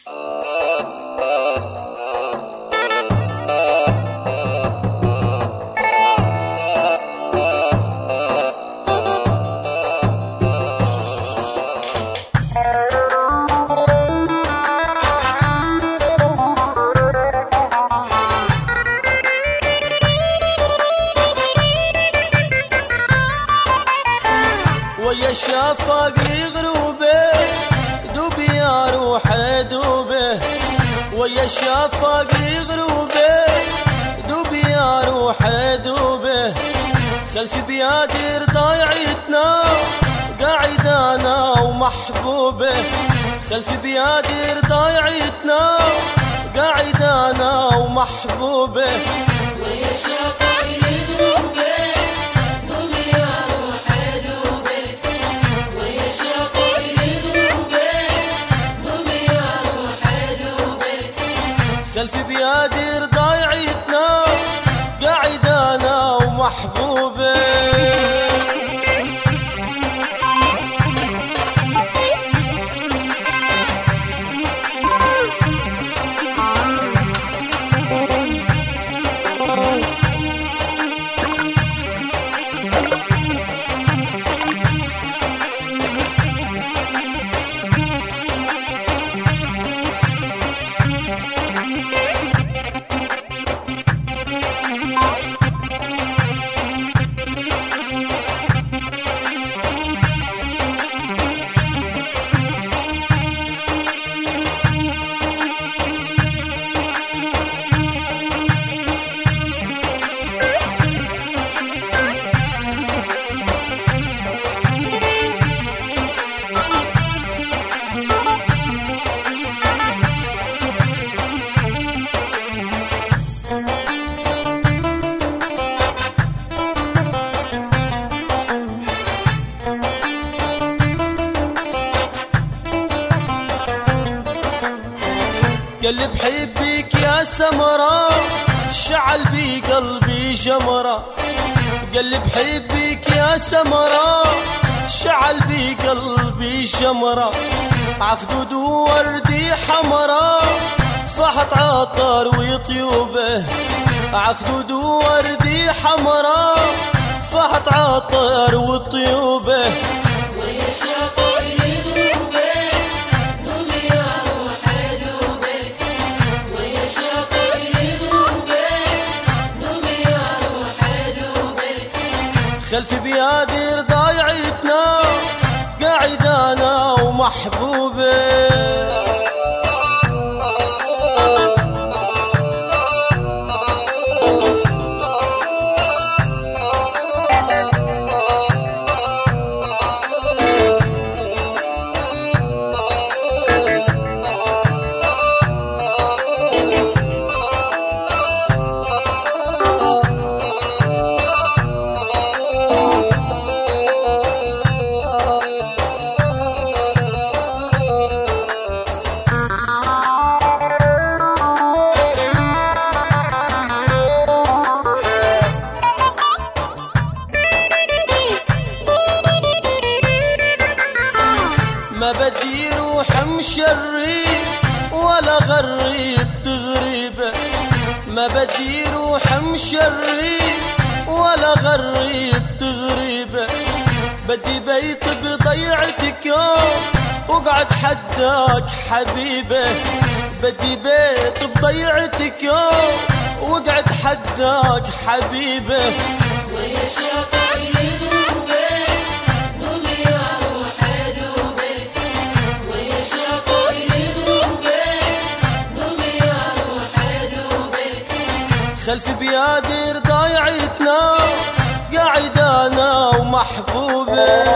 ويا الشفاق غروبه دوبي يا روحي دوبه، ويا الشفاق غروبه دوبي يا روحي دوبه، خلف بيادر ضايعتنا قاعد انا ومحبوبه، خلف بيادر ضايعتنا قاعد انا ومحبوبه. ويا الشفاق غروبه دوبي يا روحي دوبه، ويا الشفاق غروبه دوبي يا روحي دوبه، خلف بيادر ضايعتنا قاعد انا ومحبوبه. قلب حبك يا سمرة شعل بي قلبي جمرة، قلب حبك يا سمرة شعل بي قلبي جمرة، عخدود وردي حمرة فحط عطر وطيوبه، عخدود وردي حمرة فحط عطر وطيوبه. ويا الشفاق غروبه دوبي يا روحي دوبه، ويا الشفاق غروبه دوبي يا روحي دوبه، خلف بيادر ضايعتنا قاعد انا ومحبوبه. ما بدي روح مشري ولا غريب تغريبه، ما بدي روح مشري ولا غريب تغريبه، بدي بيت بضيعتك يوم وقعد حداك حبيبه، بدي بيت بضيعتك يوم وقعد حداك حبيبه. ويا الشفاق غروبه دوبي يا روحي دوبه، ويا الشفاق غروبه دوبي يا روحي دوبه، خلف بيادر ضايعتنا قاعد انا ومحبوبه.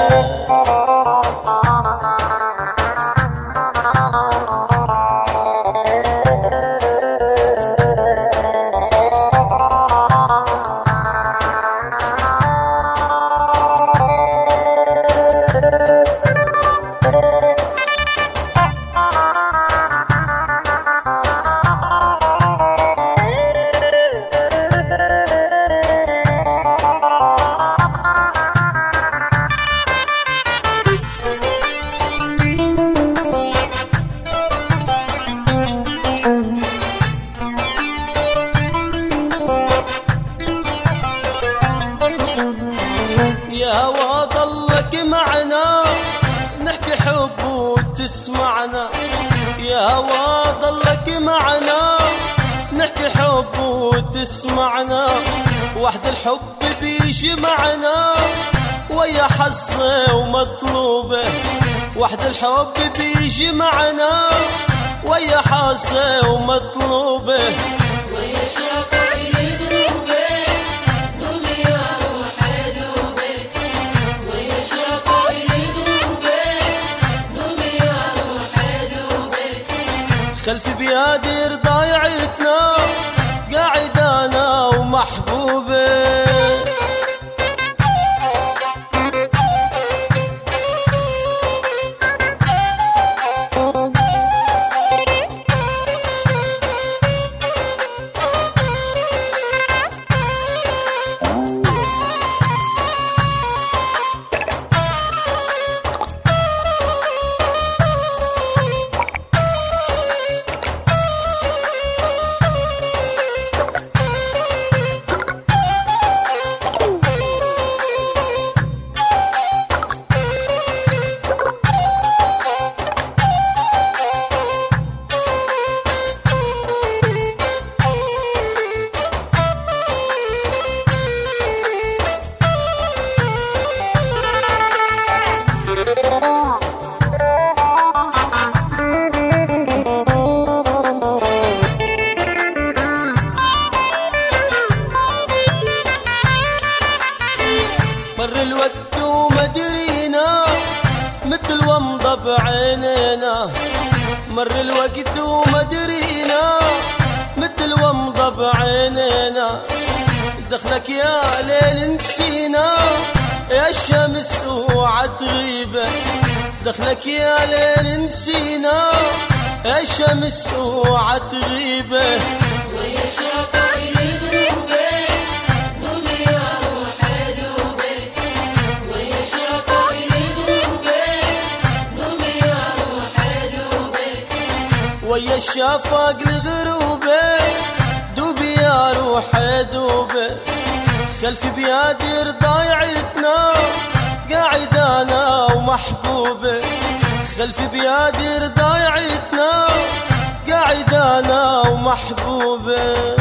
وتسمعنا، يا هوا ضلك معنا نحكي حب وتسمعنا، وحد الحب بيجمعنا ويا حصه ومطلوبه، وحد الحب بيجمعنا ويا حصه ومطلوبه، ويا شافع يدوبه نوم يا روح دوبه، ويا شافع يدوبه نوم يا روح دوبه. خلف بيادر ضايعتنا قاعد انا ومحبوبه، مر الوقت وما درينا مثل ومضة بعينينا، مر الوقت وما درينا مثل ومضة بعينينا، دخلك يا ليل نسينا يا الشمس وعتغيبه، دخلك يا ليل نسينا يا الشمس وعتغيبه، ويا شافع يدوبه نوم يا روح دوبه، ويا شافع يدوبه نوم يا روح دوبه. ويا الشفق الغروبه دوبي يا روح دوبه، خلف بيادر ضايعتنا قاعد انا ومحبوبه، خلف بيادر ضايعتنا قاعد انا ومحبوبه.